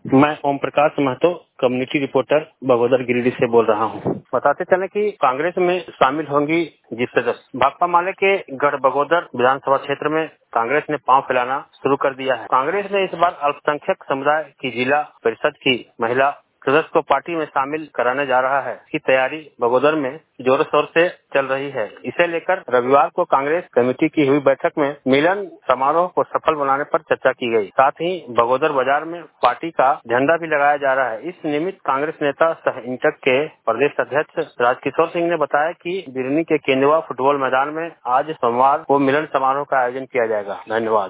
मैं Om Prakash Mahto, community reporter Bagodar Giridih से बोल रहा हूँ। बताते चले कि कांग्रेस में शामिल होंगी जिस सदस्य भाकपा माले के गढ़ बगोदर विधानसभा क्षेत्र में कांग्रेस ने पांव फैलाना शुरू कर दिया है। कांग्रेस ने इस बार अल्पसंख्यक समुदाय की जिला परिषद की महिला सदस्य को पार्टी में शामिल कराने जा रहा है। इसकी तैयारी बगोदर में जोरों शोर से चल रही है। इसे लेकर रविवार को कांग्रेस कमेटी की हुई बैठक में मिलन समारोह को सफल बनाने पर चर्चा की गई। साथ ही बगोदर बाजार में पार्टी का झंडा भी लगाया जा रहा है। इस निमित्त कांग्रेस नेता सह इंटक के प्रदेश अध्यक्ष राजकिशोर सिंह ने बताया कि बिरनी के केंदुआ फुटबॉल मैदान में आज सोमवार को मिलन समारोह का आयोजन किया जाएगा। धन्यवाद।